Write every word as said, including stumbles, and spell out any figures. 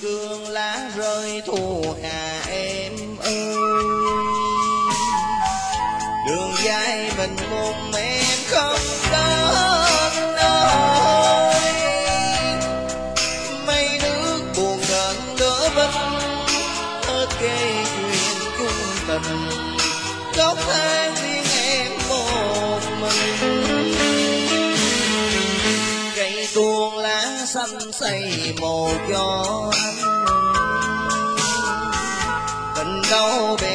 cương lá rơi thu hà em ơi. Đường dài mình cùng em không đến nơi, mây nước buồn gần đỡ vinh, hết kể chuyện chung tình, góc tháng riêng em một mình. Cây tuôn lá xanh xây mồ cho anh, tình đâu bề